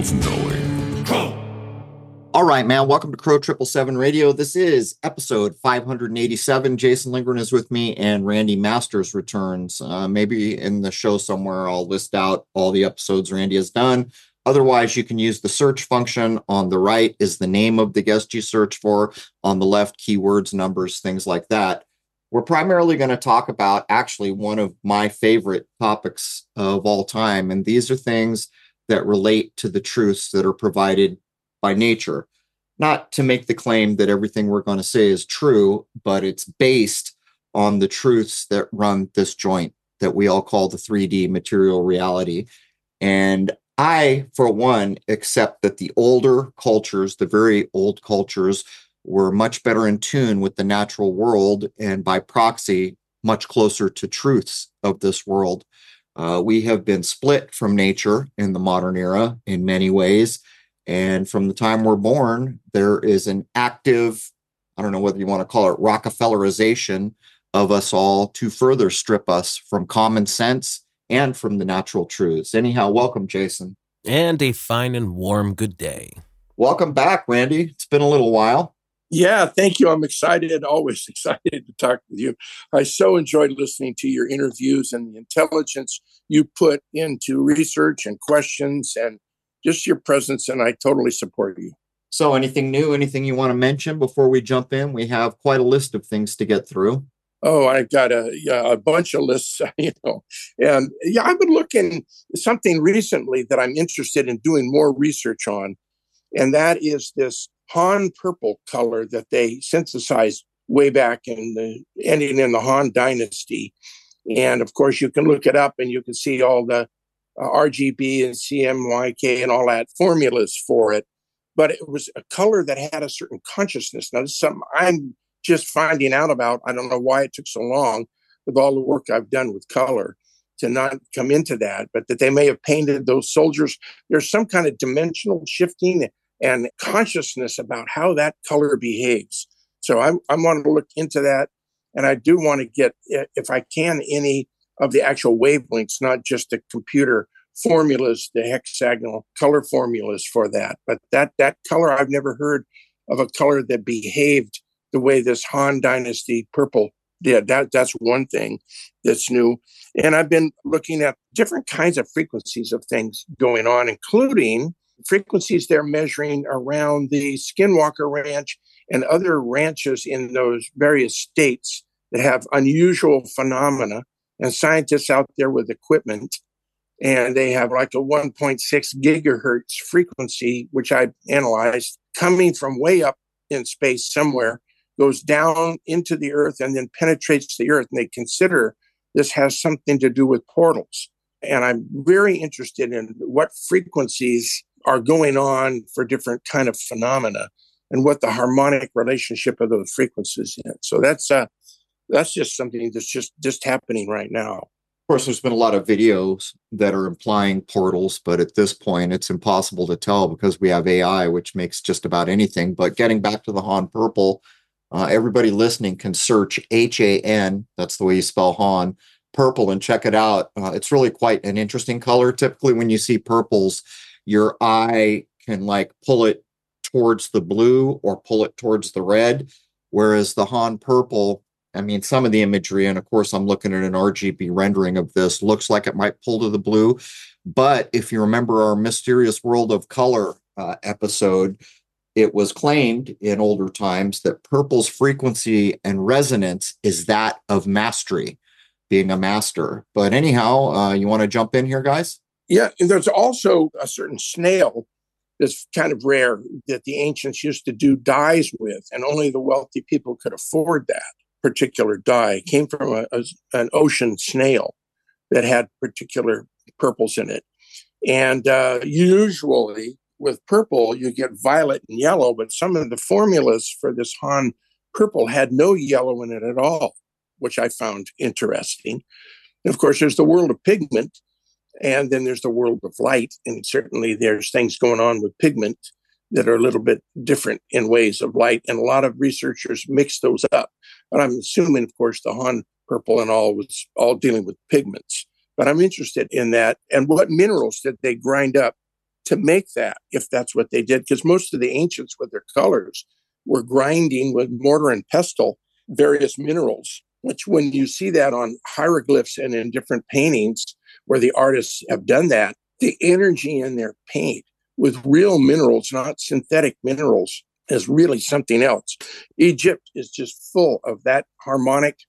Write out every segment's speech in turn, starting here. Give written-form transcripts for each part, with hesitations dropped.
of knowing. All right, man. Welcome to Crow 777 Radio. This is episode 587. Jason Lindgren is with me, and Randy Masters returns. Maybe in the show somewhere, I'll list out all the episodes Randy has done. Otherwise, you can use the search function. On the right is the name of the guest you search for. On the left, keywords, numbers, things like that. We're primarily going to talk about actually one of my favorite topics of all time. And these are things that relate to the truths that are provided by nature. Not to make the claim that everything we're going to say is true, but it's based on the truths that run this joint that we all call the 3D material reality. And I, for one, accept that the older cultures, the very old cultures, were much better in tune with the natural world and by proxy, much closer to truths of this world. We have been split from nature in the modern era in many ways. And from the time we're born, there is an active, I don't know whether you want to call it Rockefellerization of us all to further strip us from common sense and from the natural truths. Anyhow, welcome, Jason. And a fine and warm good day. Welcome back, Randy. It's been a little while. Yeah, thank you. I'm excited, always excited to talk with you. I so enjoyed listening to your interviews and the intelligence you put into research and questions and just your presence, and I totally support you. So anything new, anything you want to mention before we jump in? We have quite a list of things to get through. Oh, I've got a bunch of lists, And yeah, I've been looking at something recently that I'm interested in doing more research on, and that is this Han purple color that they synthesized way back ending in the Han Dynasty. And of course, you can look it up and you can see all the RGB and CMYK and all that formulas for it. But it was a color that had a certain consciousness. Now, this is something I'm just finding out about. I don't know why it took so long with all the work I've done with color to not come into that, but that they may have painted those soldiers. There's some kind of dimensional shifting and consciousness about how that color behaves. So I want to look into that. And I do want to get, if I can, any of the actual wavelengths, not just the computer formulas, the hexagonal color formulas for that. But that color, I've never heard of a color that behaved the way this Han Dynasty purple did. That's one thing that's new. And I've been looking at different kinds of frequencies of things going on, including frequencies they're measuring around the Skinwalker Ranch and other ranches in those various states that have unusual phenomena, and scientists out there with equipment. And they have like a 1.6 gigahertz frequency, which I analyzed, coming from way up in space somewhere, goes down into the earth and then penetrates the earth. And they consider this has something to do with portals. And I'm very interested in what frequencies are going on for different kind of phenomena and what the harmonic relationship of those frequencies is. So that's just something that's just happening right now. Of course, there's been a lot of videos that are implying portals, but at this point, it's impossible to tell because we have AI, which makes just about anything. But getting back to the Han purple, everybody listening can search HAN, that's the way you spell Han, purple, and check it out. It's really quite an interesting color. Typically, when you see purples, your eye can like pull it towards the blue or pull it towards the red, whereas the Han purple, I mean, some of the imagery, and of course, I'm looking at an RGB rendering of this, looks like it might pull to the blue. But if you remember our Mysterious World of Color episode, it was claimed in older times that purple's frequency and resonance is that of mastery, being a master. But anyhow, you want to jump in here, guys? Yeah, and there's also a certain snail that's kind of rare that the ancients used to do dyes with, and only the wealthy people could afford that particular dye. It came from an ocean snail that had particular purples in it. And usually with purple, you get violet and yellow, but some of the formulas for this Han purple had no yellow in it at all, which I found interesting. And of course, there's the world of pigment, and then there's the world of light. And certainly there's things going on with pigment that are a little bit different in ways of light. And a lot of researchers mix those up. But I'm assuming, of course, the Han purple and all was all dealing with pigments. But I'm interested in that. And what minerals did they grind up to make that, if that's what they did, because most of the ancients with their colors were grinding with mortar and pestle various minerals, which when you see that on hieroglyphs and in different paintings where the artists have done that, the energy in their paint with real minerals, not synthetic minerals, is really something else. Egypt is just full of that harmonic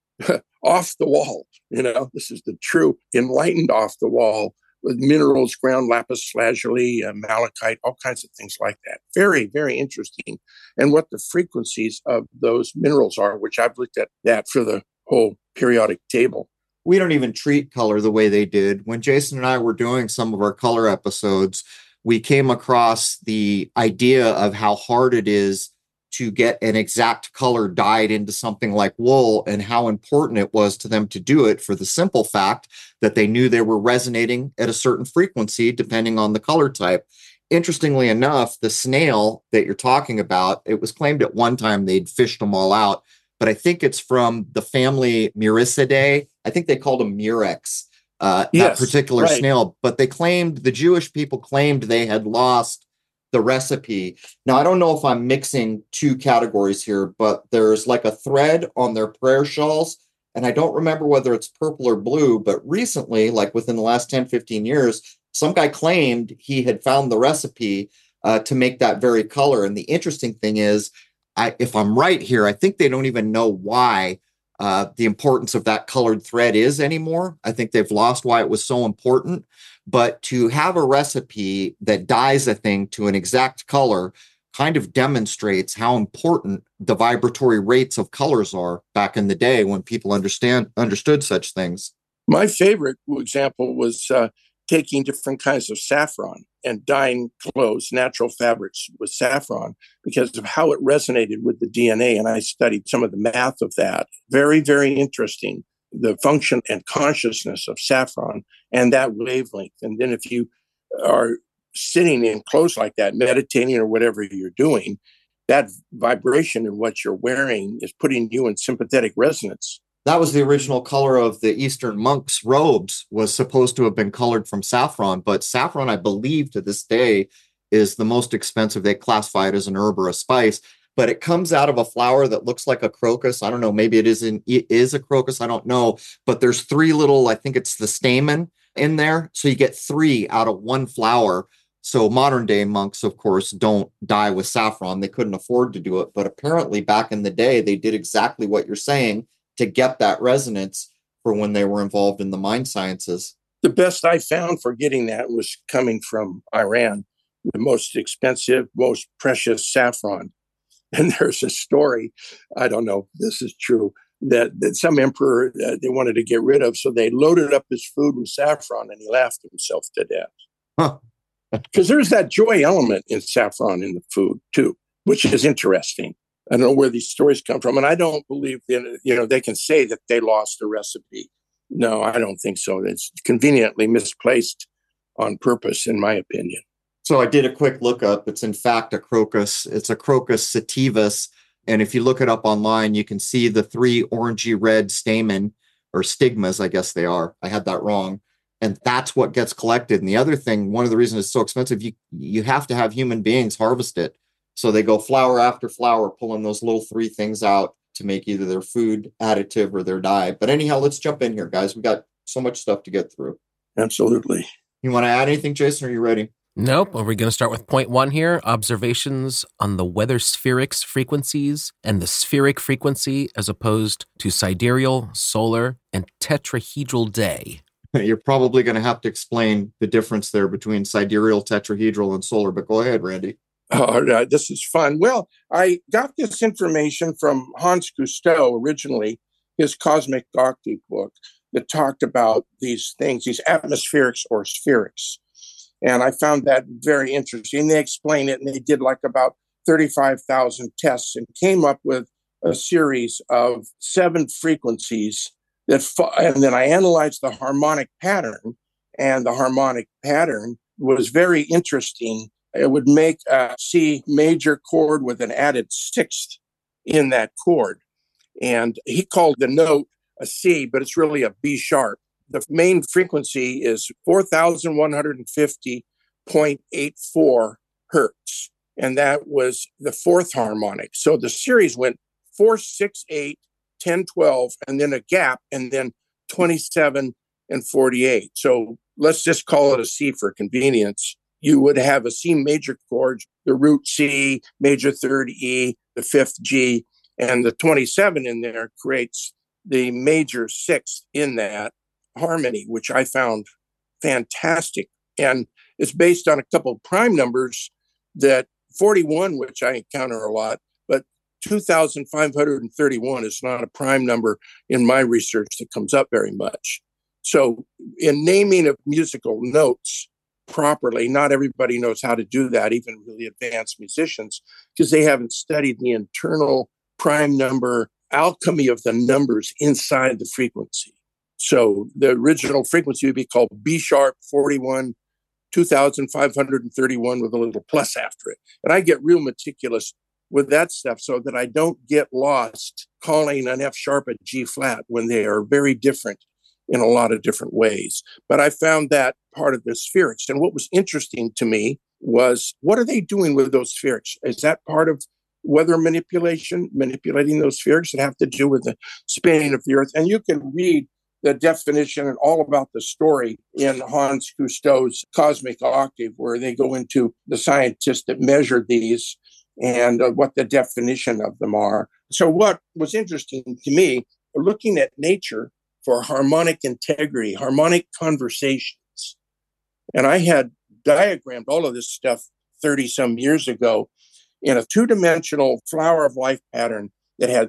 off the wall. This is the true enlightened off the wall with minerals, ground lapis lazuli, malachite, all kinds of things like that. Very, very interesting. And what the frequencies of those minerals are, which I've looked at that for the whole periodic table. We don't even treat color the way they did. When Jason and I were doing some of our color episodes, we came across the idea of how hard it is to get an exact color dyed into something like wool and how important it was to them to do it for the simple fact that they knew they were resonating at a certain frequency depending on the color type. Interestingly enough, the snail that you're talking about, it was claimed at one time they'd fished them all out, but I think it's from the family Myricidae. I think they called them Murex, that particular snail, but the Jewish people claimed they had lost the recipe. Now, I don't know if I'm mixing two categories here, but there's like a thread on their prayer shawls, and I don't remember whether it's purple or blue, but recently, like within the last 10, 15 years, some guy claimed he had found the recipe to make that very color. And the interesting thing is, if I'm right here, I think they don't even know why the importance of that colored thread is anymore. I think they've lost why it was so important. But to have a recipe that dyes a thing to an exact color kind of demonstrates how important the vibratory rates of colors are back in the day when people understood such things. My favorite example was taking different kinds of saffron and dyeing clothes, natural fabrics with saffron because of how it resonated with the DNA. And I studied some of the math of that. Very, very interesting. The function and consciousness of saffron and that wavelength. And then if you are sitting in clothes like that, meditating or whatever you're doing, that vibration in what you're wearing is putting you in sympathetic resonance. That was the original color of the Eastern monks' robes, was supposed to have been colored from saffron. But saffron, I believe to this day, is the most expensive. They classify it as an herb or a spice. But it comes out of a flower that looks like a crocus. I don't know. Maybe it is a crocus. I don't know. But there's three little, I think it's the stamen in there. So you get three out of one flower. So modern day monks, of course, don't dye with saffron. They couldn't afford to do it. But apparently back in the day, they did exactly what you're saying to get that resonance for when they were involved in the mind sciences. The best I found for getting that was coming from Iran, the most expensive, most precious saffron. And there's a story, I don't know if this is true, that some emperor they wanted to get rid of, so they loaded up his food with saffron and he laughed himself to death. Because there's that joy element in saffron in the food too, which is interesting. I don't know where these stories come from, and I don't believe they can say that they lost the recipe. No, I don't think so. It's conveniently misplaced on purpose, in my opinion. So I did a quick lookup. It's in fact a crocus. It's a Crocus sativus. And if you look it up online, you can see the three orangey red stamen or stigmas, I guess they are. I had that wrong. And that's what gets collected. And the other thing, one of the reasons it's so expensive, you have to have human beings harvest it. So they go flower after flower, pulling those little three things out to make either their food additive or their dye. But anyhow, let's jump in here, guys. We got so much stuff to get through. Absolutely. You want to add anything, Jason? Are you ready? Nope. Are we going to start with point one here? Observations on the weather spherics frequencies and the spheric frequency as opposed to sidereal, solar, and tetrahedral day. You're probably going to have to explain the difference there between sidereal, tetrahedral, and solar, but go ahead, Randy. Oh, this is fun. Well, I got this information from Hans Cousteau originally, his Cosmic Galactic book that talked about these things, these atmospherics or spherics. And I found that very interesting. They explained it, and they did like about 35,000 tests and came up with a series of 7 frequencies and then I analyzed the harmonic pattern, and the harmonic pattern was very interesting. It would make a C major chord with an added sixth in that chord. And he called the note a C, but it's really a B sharp. The main frequency is 4,150 0.84 hertz. And that was the fourth harmonic. So the series went 4, 6, 8, 10, 12, and then a gap, and then 27 and 48. So let's just call it a C for convenience. You would have a C major chord, the root C, major third E, the fifth G, and the 27 in there creates the major sixth in that harmony, which I found fantastic. And it's based on a couple of prime numbers that 41, which I encounter a lot, but 2,531 is not a prime number in my research that comes up very much. So in naming of musical notes properly, not everybody knows how to do that, even really advanced musicians, because they haven't studied the internal prime number alchemy of the numbers inside the frequency. So the original frequency would be called B sharp 41, 2,531 with a little plus after it. And I get real meticulous with that stuff so that I don't get lost calling an F sharp a G flat when they are very different in a lot of different ways. But I found that part of the spherics. And what was interesting to me was, what are they doing with those spherics? Is that part of weather manipulation, manipulating those spherics that have to do with the spinning of the Earth? And you can read the definition and all about the story in Hans Cousteau's Cosmic Octave, where they go into the scientists that measured these and what the definition of them are. So what was interesting to me, looking at nature for harmonic integrity, harmonic conversations. And I had diagrammed all of this stuff 30 some years ago in a two-dimensional flower of life pattern that had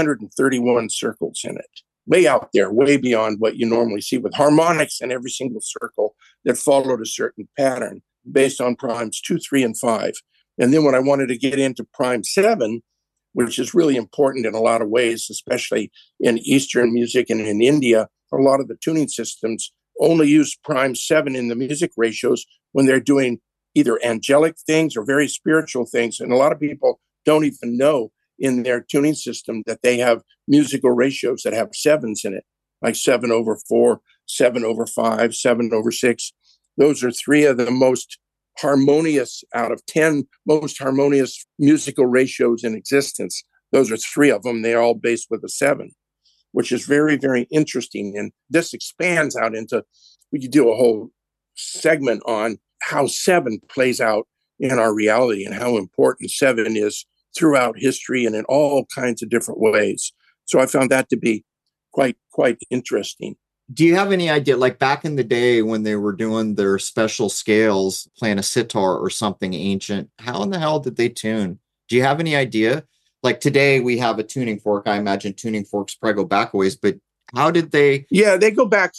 331 circles in it. Way out there, way beyond what you normally see, with harmonics in every single circle that followed a certain pattern based on primes 2, 3, and 5. And then when I wanted to get into prime 7, which is really important in a lot of ways, especially in Eastern music and in India, a lot of the tuning systems only use prime 7 in the music ratios when they're doing either angelic things or very spiritual things. And a lot of people don't even know in their tuning system that they have musical ratios that have 7s in it, like 7/4, 7/5, 7/6. Those are 3 of the most harmonious out of 10 most harmonious musical ratios in existence. Those are 3 of them. They're all based with a 7, which is very, very interesting. And this expands out into, we could do a whole segment on how 7 plays out in our reality and how important 7 is throughout history and in all kinds of different ways. So I found that to be quite interesting. Do you have any idea, like back in the day when they were doing their special scales, playing a sitar or something ancient, how in the hell did they tune? Do you have any idea? Like today we have a tuning fork. I imagine tuning forks probably go back a ways, but how did they? Yeah, they go back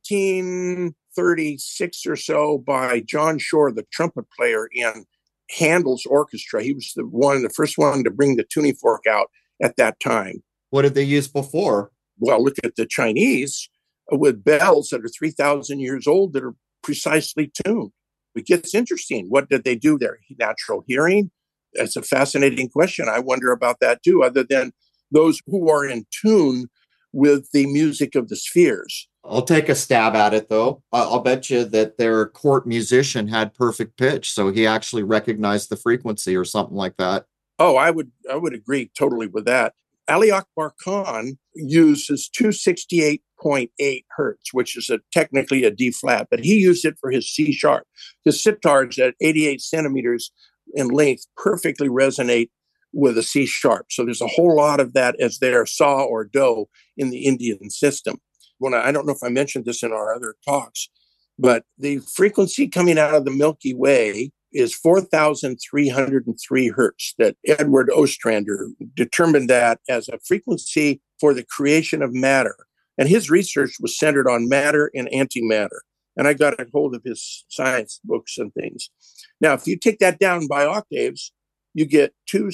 1736 or so by John Shore, the trumpet player in Handel's orchestra. He was the first one to bring the tuning fork out at that time. What did they use before? Well, look at the Chinese with bells that are 3,000 years old that are precisely tuned. It gets interesting. What did they do there? Natural hearing? That's a fascinating question. I wonder about that too, other than those who are in tune with the music of the spheres. I'll take a stab at it, though. I'll bet you that their court musician had perfect pitch, so he actually recognized the frequency or something like that. Oh, I would agree totally with that. Ali Akbar Khan uses 268.8 hertz, which is technically a D flat, but he used it for his C sharp. His sitars at 88 centimeters in length perfectly resonate with a C sharp. So there's a whole lot of that as their saw or do in the Indian system. I don't know if I mentioned this in our other talks, but the frequency coming out of the Milky Way is 4,303 hertz, that Edward Ostrander determined that as a frequency for the creation of matter. And his research was centered on matter and antimatter. And I got a hold of his science books and things. Now, if you take that down by octaves, you get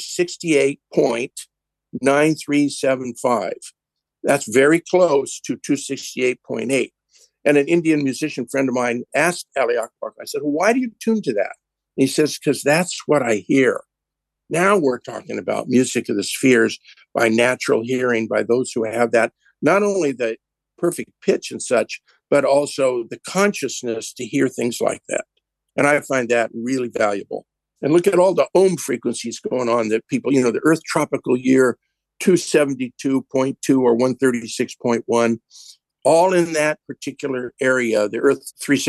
268.9375. That's very close to 268.8. And an Indian musician friend of mine asked Ali Akbar, I said, well, why do you tune to that? And he says, because that's what I hear. Now we're talking about music of the spheres by natural hearing, by those who have that, not only the perfect pitch and such, but also the consciousness to hear things like that. And I find that really valuable. And look at all the ohm frequencies going on that people, the Earth tropical year 272.2 or 136.1, all in that particular area. The Earth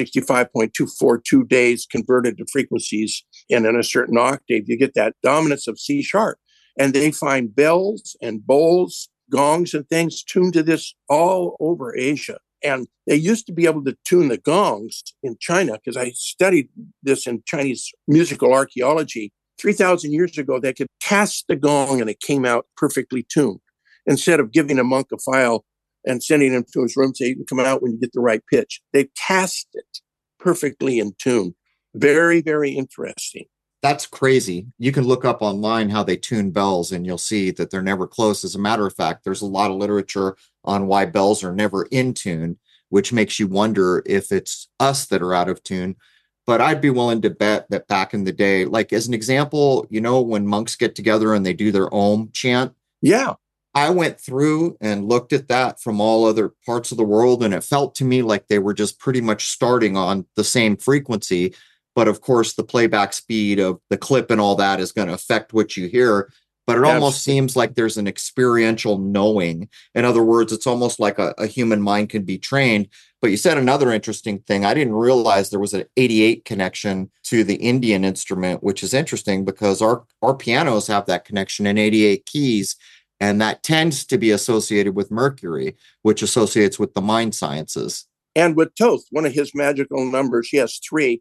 365.242 days converted to frequencies, and in a certain octave, you get that dominance of C sharp. And they find bells and bowls, gongs and things tuned to this all over Asia. And they used to be able to tune the gongs in China, because I studied this in Chinese musical archaeology. 3,000 years ago, they could cast the gong and it came out perfectly tuned. Instead of giving a monk a file and sending him to his room, say, you can come out when you get the right pitch. They cast it perfectly in tune. Very, very interesting. That's crazy. You can look up online how they tune bells and you'll see that they're never close. As a matter of fact, there's a lot of literature on why bells are never in tune, which makes you wonder if it's us that are out of tune. But I'd be willing to bet that back in the day, like as an example, when monks get together and they do their Om chant. Yeah. I went through and looked at that from all other parts of the world, and it felt to me like they were just pretty much starting on the same frequency. But of course, the playback speed of the clip and all that is going to affect what you hear. But it almost seems like there's an experiential knowing. In other words, it's almost like a human mind can be trained. But you said another interesting thing. I didn't realize there was an 88 connection to the Indian instrument, which is interesting because our pianos have that connection in 88 keys. And that tends to be associated with Mercury, which associates with the mind sciences. And with Thoth, one of his magical numbers, he has 3.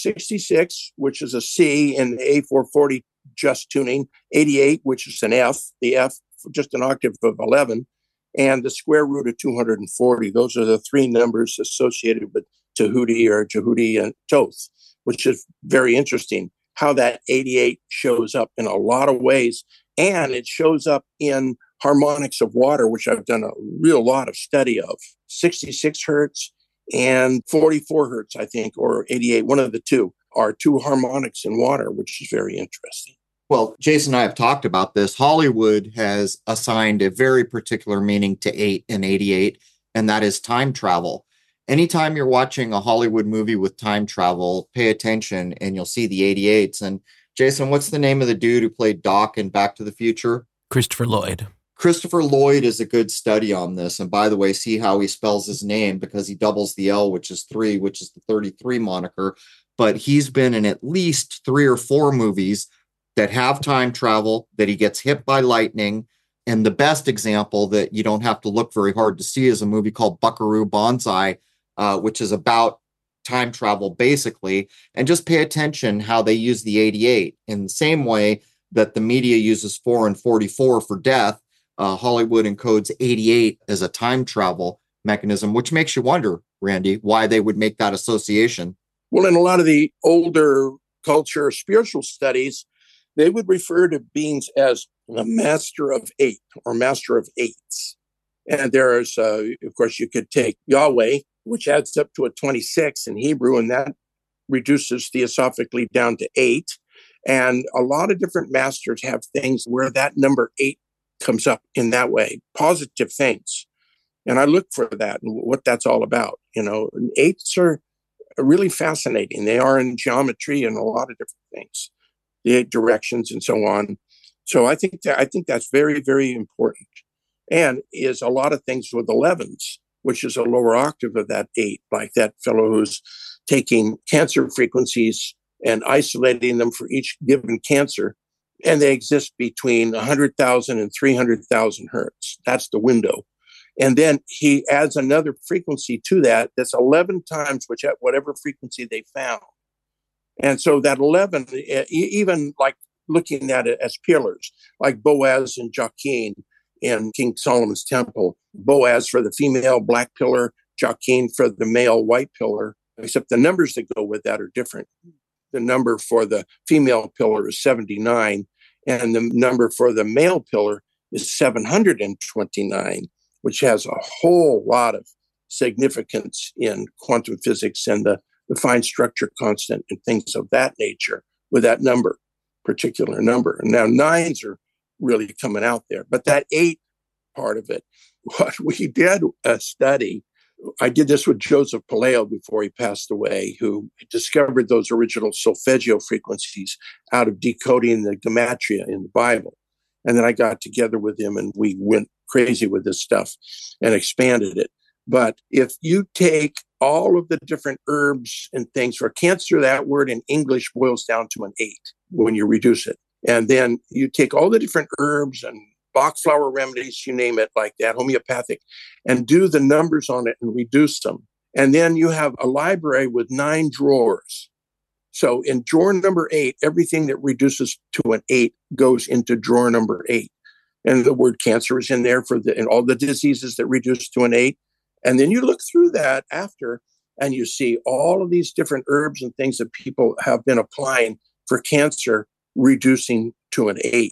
66, which is a C in the A440 just tuning, 88, which is an F, the F just an octave of 11, and the square root of 240. Those are the 3 numbers associated with Tahuti or Jehudi and Thoth, which is very interesting how that 88 shows up in a lot of ways. And it shows up in harmonics of water, which I've done a real lot of study of. 66 hertz and 44 hertz, I think, or 88, one of the two, are 2 harmonics in water, which is very interesting. Well, Jason and I have talked about this. Hollywood has assigned a very particular meaning to 8 and 88, and that is time travel. Anytime you're watching a Hollywood movie with time travel, pay attention and you'll see the 88s. And Jason, what's the name of the dude who played Doc in Back to the Future? Christopher Lloyd. Christopher Lloyd is a good study on this. And by the way, see how he spells his name, because he doubles the L, which is 3, which is the 33 moniker. But he's been in at least 3 or 4 movies that have time travel, that he gets hit by lightning. And the best example that you don't have to look very hard to see is a movie called Buckaroo Banzai, which is about time travel, basically. And just pay attention how they use the 88 in the same way that the media uses 4 and 44 for death. Hollywood encodes 88 as a time travel mechanism, which makes you wonder, Randy, why they would make that association. Well, in a lot of the older culture, spiritual studies, they would refer to beings as the master of 8 or master of 8s. And there's, of course, you could take Yahweh, which adds up to a 26 in Hebrew, and that reduces theosophically down to 8. And a lot of different masters have things where that number 8 comes up in that way, positive things. And I look for that and what that's all about. And 8s are really fascinating. They are in geometry and a lot of different things, the 8 directions and so on. So I think that's very, very important. And is a lot of things with 11s, which is a lower octave of that 8, like that fellow who's taking cancer frequencies and isolating them for each given cancer. And they exist between 100,000 and 300,000 hertz. That's the window. And then he adds another frequency to that that's 11 times whatever frequency they found. And so that 11, even like looking at it as pillars, like Boaz and Jachin in King Solomon's Temple. Boaz for the female black pillar, Jachin for the male white pillar, except the numbers that go with that are different. The number for the female pillar is 79, and the number for the male pillar is 729, which has a whole lot of significance in quantum physics and the fine structure constant and things of that nature with that particular number. And now 9s are really coming out there. But that 8 part of it, what we did a study I did this with Joseph Paleo before he passed away, who discovered those original solfeggio frequencies out of decoding the gematria in the Bible. And then I got together with him and we went crazy with this stuff and expanded it. But if you take all of the different herbs and things for cancer, that word in English boils down to an 8 when you reduce it. And then you take all the different herbs and Bach flower remedies, you name it, like that, homeopathic, and do the numbers on it and reduce them. And then you have a library with 9 drawers. So in drawer number 8, everything that reduces to an 8 goes into drawer number 8. And the word cancer is in there and all the diseases that reduce to an 8. And then you look through that after, and you see all of these different herbs and things that people have been applying for cancer, reducing to an 8.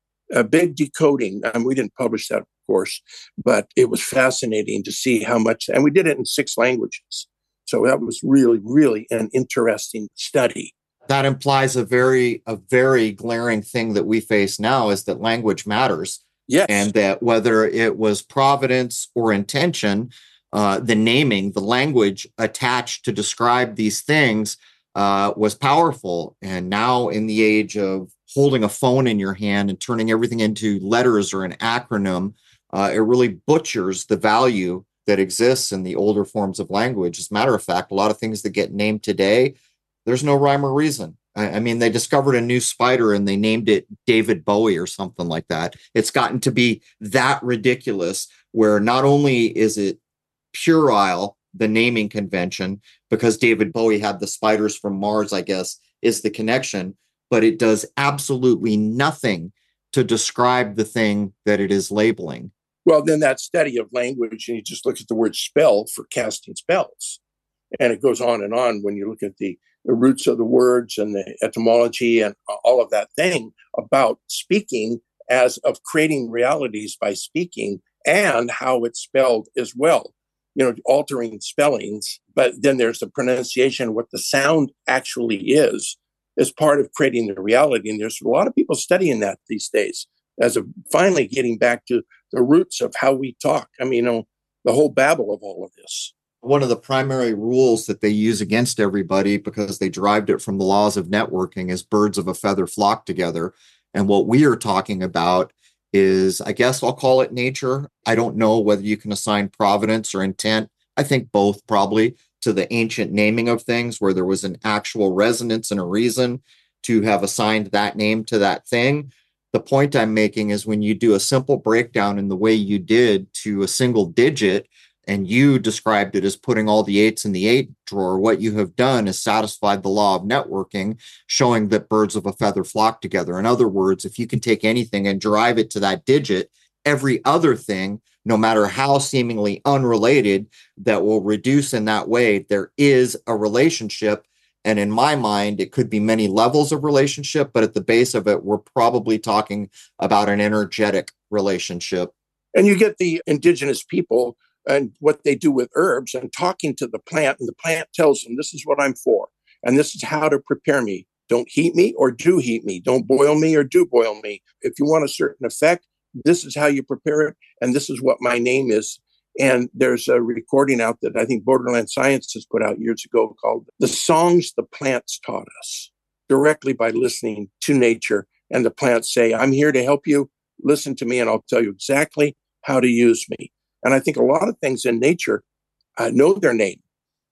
A big decoding. We didn't publish that, of course, but it was fascinating to see how much, and we did it in 6 languages. So that was really, really an interesting study. That implies a very glaring thing that we face now is that language matters. Yes. And that whether it was providence or intention, the naming, the language attached to describe these things was powerful. And now in the age of holding a phone in your hand and turning everything into letters or an acronym, it really butchers the value that exists in the older forms of language. As a matter of fact, a lot of things that get named today, there's no rhyme or reason. I mean, they discovered a new spider and they named it David Bowie or something like that. It's gotten to be that ridiculous where not only is it puerile, the naming convention, because David Bowie had the spiders from Mars, I guess, is the connection, but it does absolutely nothing to describe the thing that it is labeling. Well, then that study of language, and you just look at the word spell for casting spells. And it goes on when you look at the roots of the words and the etymology and all of that thing about speaking as of creating realities by speaking and how it's spelled as well. Altering spellings, but then there's the pronunciation, what the sound actually is as part of creating the reality. And there's a lot of people studying that these days as of finally getting back to the roots of how we talk. I mean, the whole babble of all of this. One of the primary rules that they use against everybody, because they derived it from the laws of networking, is birds of a feather flock together. And what we are talking about is, I guess I'll call it nature. I don't know whether you can assign providence or intent. I think both probably to the ancient naming of things where there was an actual resonance and a reason to have assigned that name to that thing. The point I'm making is when you do a simple breakdown in the way you did to a single digit, and you described it as putting all the 8s in the 8 drawer, what you have done is satisfied the law of networking, showing that birds of a feather flock together. In other words, if you can take anything and drive it to that digit, every other thing, no matter how seemingly unrelated, that will reduce in that way, there is a relationship. And in my mind, it could be many levels of relationship, but at the base of it, we're probably talking about an energetic relationship. And you get the indigenous people and what they do with herbs and talking to the plant, and the plant tells them, this is what I'm for, and this is how to prepare me. Don't heat me or do heat me. Don't boil me or do boil me. If you want a certain effect, this is how you prepare it, and this is what my name is. And there's a recording out that I think Borderland Science has put out years ago called The Songs the Plants Taught Us, directly by listening to nature. And the plants say, I'm here to help you. Listen to me, and I'll tell you exactly how to use me. And I think a lot of things in nature know their name.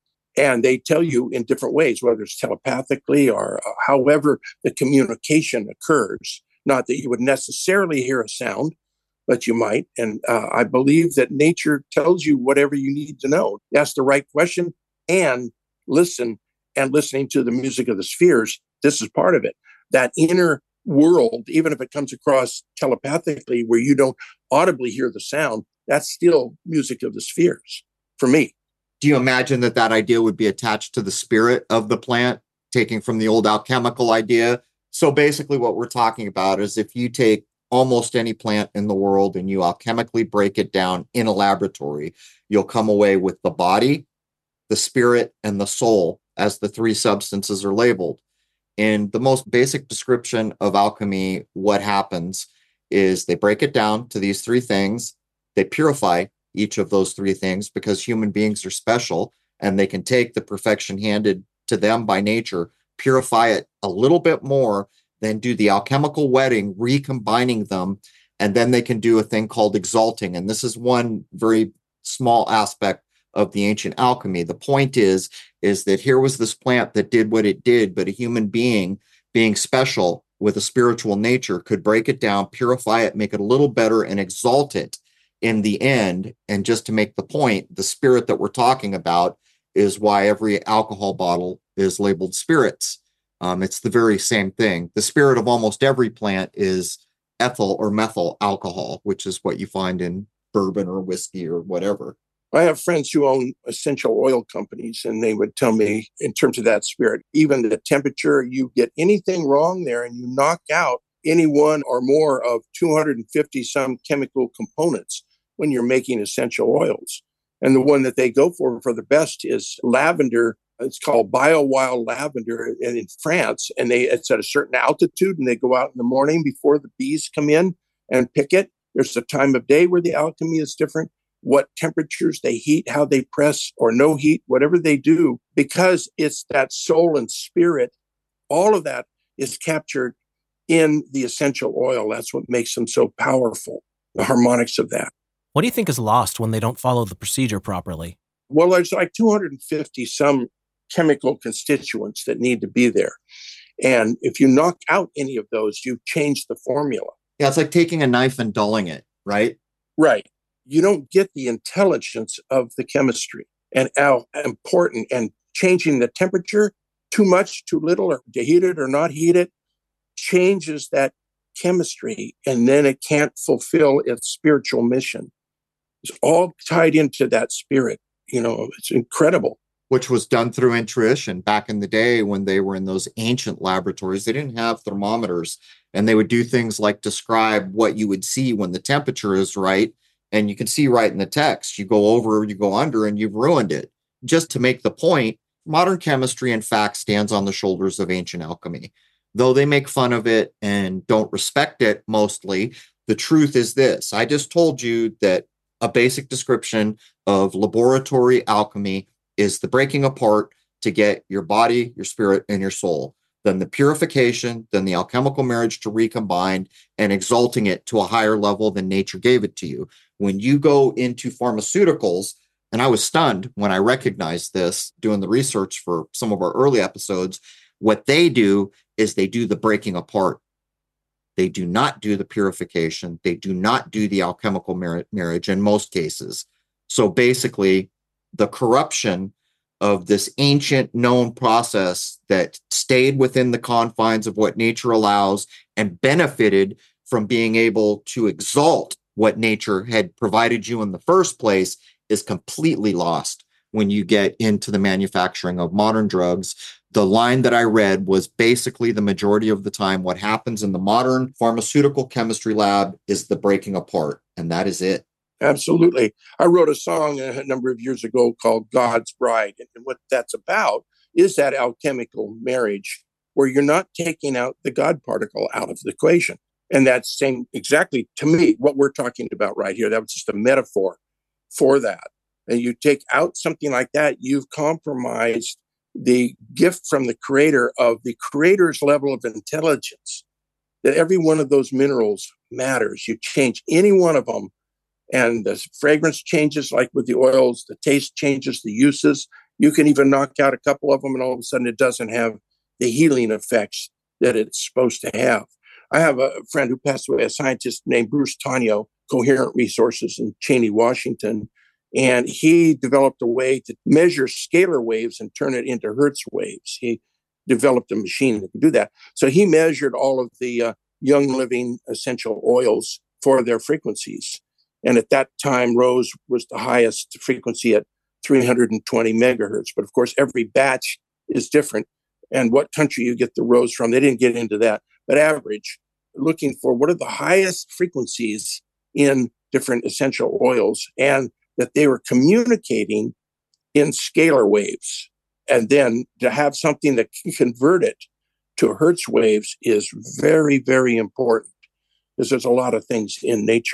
And they tell you in different ways, whether it's telepathically or however the communication occurs. Not that you would necessarily hear a sound, but you might. And I believe that nature tells you whatever you need to know. Ask the right question and listen. And listening to the music of the spheres, this is part of it. That inner world, even if it comes across telepathically where you don't audibly hear the sound, that's still music of the spheres for me. Do you imagine that idea would be attached to the spirit of the plant, taking from the old alchemical idea? So basically what we're talking about is if you take almost any plant in the world and you alchemically break it down in a laboratory, you'll come away with the body, the spirit, and the soul as the 3 substances are labeled. In the most basic description of alchemy, what happens is they break it down to these 3 things. They purify each of those three things because human beings are special and they can take the perfection handed to them by nature, purify it a little bit more, then do the alchemical wedding, recombining them, and then they can do a thing called exalting. And this is one very small aspect of the ancient alchemy. The point is that here was this plant that did what it did, but a human being special with a spiritual nature could break it down, purify it, make it a little better, and exalt it in the end. And just to make the point, the spirit that we're talking about is why every alcohol bottle is labeled spirits. It's the very same thing. The spirit of almost every plant is ethyl or methyl alcohol, which is what you find in bourbon or whiskey or whatever. I have friends who own essential oil companies, and they would tell me in terms of that spirit, even the temperature, you get anything wrong there and you knock out any one or more of 250 some chemical components when you're making essential oils. And the one that they go for the best is lavender. It's called BioWild lavender in France. And it's at a certain altitude, and they go out in the morning before the bees come in and pick it. There's a time of day where the alchemy is different, what temperatures they heat, how they press or no heat, whatever they do, because it's that soul and spirit. All of that is captured in the essential oil. That's what makes them so powerful, the harmonics of that. What do you think is lost when they don't follow the procedure properly? Well, there's like 250 some chemical constituents that need to be there. And if you knock out any of those, you've changed the formula. Yeah, it's like taking a knife and dulling it, right? Right. You don't get the intelligence of the chemistry and how important, and changing the temperature too much, too little, or to heat it or not heat it, changes that chemistry, and then it can't fulfill its spiritual mission. It's all tied into that spirit. It's incredible. Which was done through intuition back in the day when they were in those ancient laboratories. They didn't have thermometers, and they would do things like describe what you would see when the temperature is right. And you can see right in the text, you go over, you go under, and you've ruined it. Just to make the point, modern chemistry, in fact, stands on the shoulders of ancient alchemy. Though they make fun of it and don't respect it mostly, the truth is this. I just told you that a basic description of laboratory alchemy is the breaking apart to get your body, your spirit, and your soul. Then the purification, then the alchemical marriage to recombine, and exalting it to a higher level than nature gave it to you. When you go into pharmaceuticals, and I was stunned when I recognized this doing the research for some of our early episodes, what they do is they do the breaking apart. They do not do the purification. They do not do the alchemical marriage in most cases. So basically, the corruption of this ancient known process that stayed within the confines of what nature allows and benefited from being able to exalt what nature had provided you in the first place is completely lost when you get into the manufacturing of modern drugs. The line that I read was basically the majority of the time what happens in the modern pharmaceutical chemistry lab is the breaking apart, and that is it. Absolutely. I wrote a song a number of years ago called God's Bride. And what that's about is that alchemical marriage where you're not taking out the God particle out of the equation. And that's saying exactly, to me, what we're talking about right here. That was just a metaphor for that. And you take out something like that, you've compromised the gift from the creator of the creator's level of intelligence, that every one of those minerals matters. You change any one of them, and the fragrance changes, like with the oils, the taste changes, the uses. You can even knock out a couple of them, and all of a sudden it doesn't have the healing effects that it's supposed to have. I have a friend who passed away, a scientist named Bruce Tonio, Coherent Resources in Cheney, Washington. And he developed a way to measure scalar waves and turn it into Hertz waves. He developed a machine that could do that. So he measured all of the young living essential oils for their frequencies. And at that time, rose was the highest frequency at 320 megahertz. But of course, every batch is different. And what country you get the rose from, they didn't get into that. But average, looking for what are the highest frequencies in different essential oils, and that they were communicating in scalar waves. And then to have something that can convert it to Hertz waves is very, very important, because there's a lot of things in nature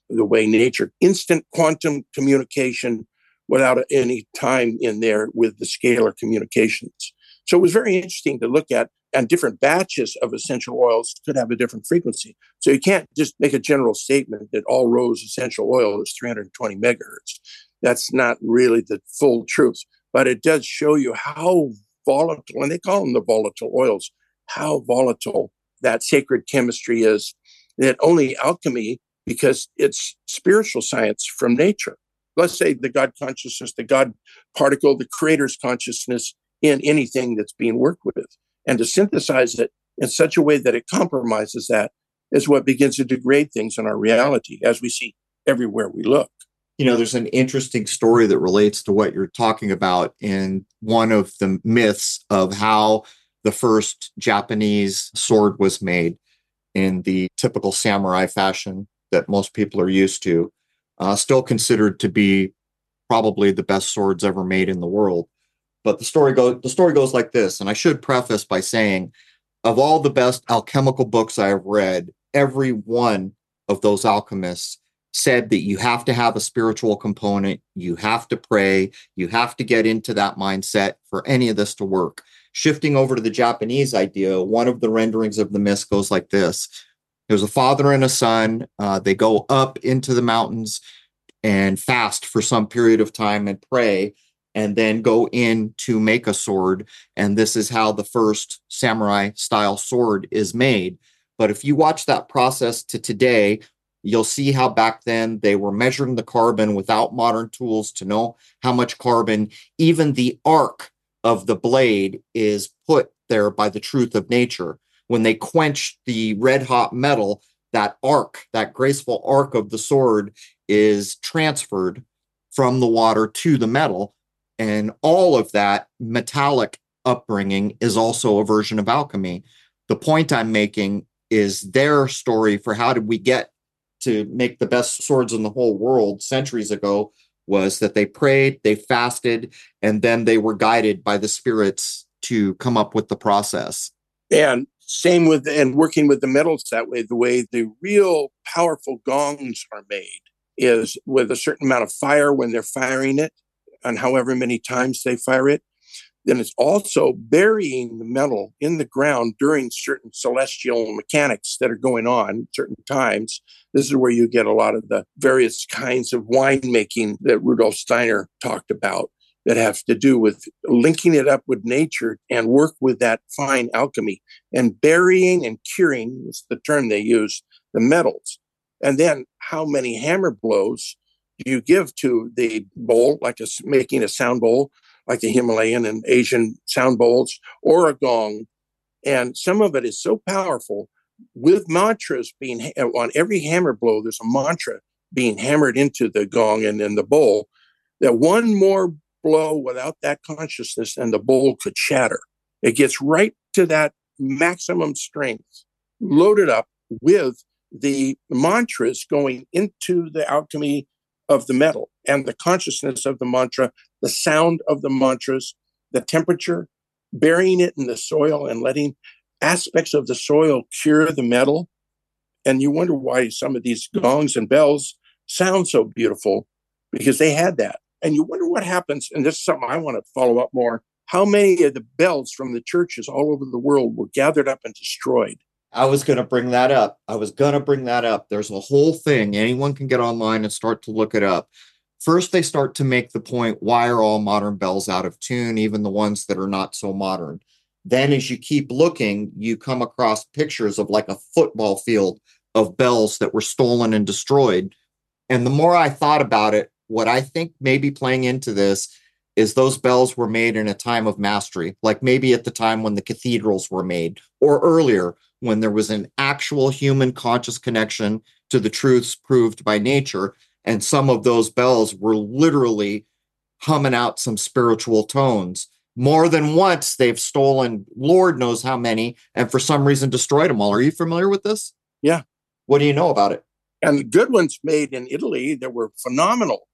the way nature, instant quantum communication without any time in there with the scalar communications. So it was very interesting to look at, and different batches of essential oils could have a different frequency. So you can't just make a general statement that all rose essential oil is 320 megahertz. That's not really the full truth, but it does show you how volatile, and they call them the volatile oils, how volatile that sacred chemistry is, that only alchemy, because it's spiritual science from nature. Let's say the God consciousness, the God particle, the creator's consciousness in anything that's being worked with. And to synthesize it in such a way that it compromises that is what begins to degrade things in our reality, as we see everywhere we look. There's an interesting story that relates to what you're talking about in one of the myths of how the first Japanese sword was made in the typical samurai fashion that most people are used to, still considered to be probably the best swords ever made in the world. But the story goes like this, and I should preface by saying, of all the best alchemical books I have read, every one of those alchemists said that you have to have a spiritual component, you have to pray, you have to get into that mindset for any of this to work. Shifting over to the Japanese idea, one of the renderings of the myth goes like this. There's a father and a son. They go up into the mountains and fast for some period of time and pray, and then go in to make a sword. And this is how the first samurai style sword is made. But if you watch that process to today, you'll see how back then they were measuring the carbon without modern tools to know how much carbon, even the arc of the blade is put there by the truth of nature. When they quench the red hot metal, that arc, that graceful arc of the sword is transferred from the water to the metal. And all of that metallic upbringing is also a version of alchemy. The point I'm making is their story for how did we get to make the best swords in the whole world centuries ago was that they prayed, they fasted, and then they were guided by the spirits to come up with the process. And same with, and working with the metals that way, the way the real powerful gongs are made is with a certain amount of fire when they're firing it, and however many times they fire it. Then it's also burying the metal in the ground during certain celestial mechanics that are going on certain times. This is where you get a lot of the various kinds of winemaking that Rudolf Steiner talked about that have to do with linking it up with nature and work with that fine alchemy and burying and curing is the term they use, the metals. And then how many hammer blows do you give to the bowl, like making a sound bowl, like the Himalayan and Asian sound bowls, or a gong. And some of it is so powerful with mantras being on every hammer blow, there's a mantra being hammered into the gong and in the bowl, that one more blow without that consciousness and the bowl could shatter. It gets right to that maximum strength, loaded up with the mantras going into the alchemy of the metal and the consciousness of the mantra, the sound of the mantras, the temperature, burying it in the soil and letting aspects of the soil cure the metal. And you wonder why some of these gongs and bells sound so beautiful, because they had that. And you wonder what happens, and this is something I want to follow up more, how many of the bells from the churches all over the world were gathered up and destroyed. I was going to bring that up. There's a whole thing. Anyone can get online and start to look it up. First, they start to make the point, why are all modern bells out of tune, even the ones that are not so modern? Then as you keep looking, you come across pictures of like a football field of bells that were stolen and destroyed. And the more I thought about it, what I think may be playing into this is those bells were made in a time of mastery, like maybe at the time when the cathedrals were made, or earlier, when there was an actual human conscious connection to the truths proved by nature. And some of those bells were literally humming out some spiritual tones. More than once, they've stolen Lord knows how many, and for some reason destroyed them all. Are you familiar with this? Yeah. What do you know about it? And the good ones made in Italy that were phenomenal.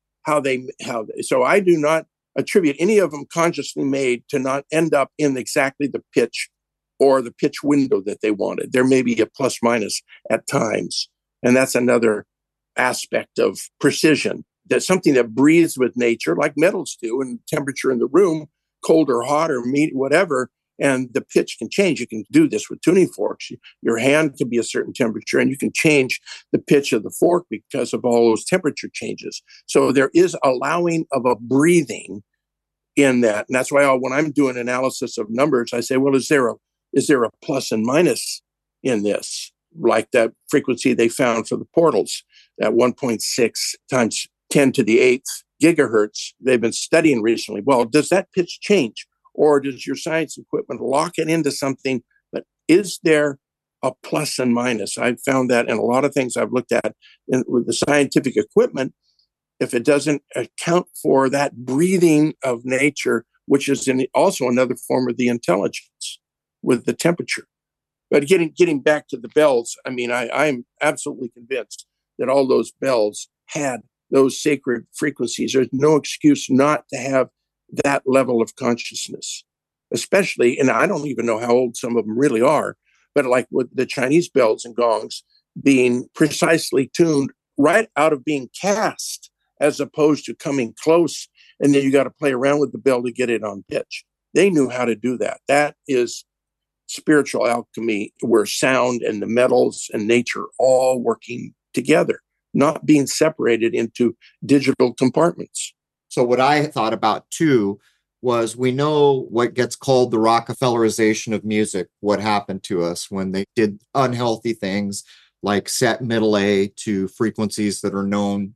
So I do not attribute any of them consciously made to not end up in exactly the pitch or the pitch window that they wanted. There may be a plus minus at times. And that's another aspect of precision. That's something that breathes with nature, like metals do, and temperature in the room, cold or hot or meat, whatever, and the pitch can change. You can do this with tuning forks. Your hand can be a certain temperature, and you can change the pitch of the fork because of all those temperature changes. So there is allowing of a breathing in that. And that's why when I'm doing analysis of numbers, I say, well, is there a plus and minus in this? Like that frequency they found for the portals, at 1.6 times 10 to the 8th gigahertz they've been studying recently. Well, does that pitch change? Or does your science equipment lock it into something? But is there a plus and minus? I've found that in a lot of things I've looked at with the scientific equipment, if it doesn't account for that breathing of nature, which is also another form of the intelligence with the temperature. But getting back to the bells, I mean, I'm absolutely convinced that all those bells had those sacred frequencies. There's no excuse not to have that level of consciousness, especially, and I don't even know how old some of them really are, but like with the Chinese bells and gongs being precisely tuned right out of being cast, as opposed to coming close, and then you got to play around with the bell to get it on pitch. They knew how to do that. That is spiritual alchemy, where sound and the metals and nature all working together, not being separated into digital compartments. So what I thought about too was, we know what gets called the Rockefellerization of music, what happened to us when they did unhealthy things like set middle A to frequencies that were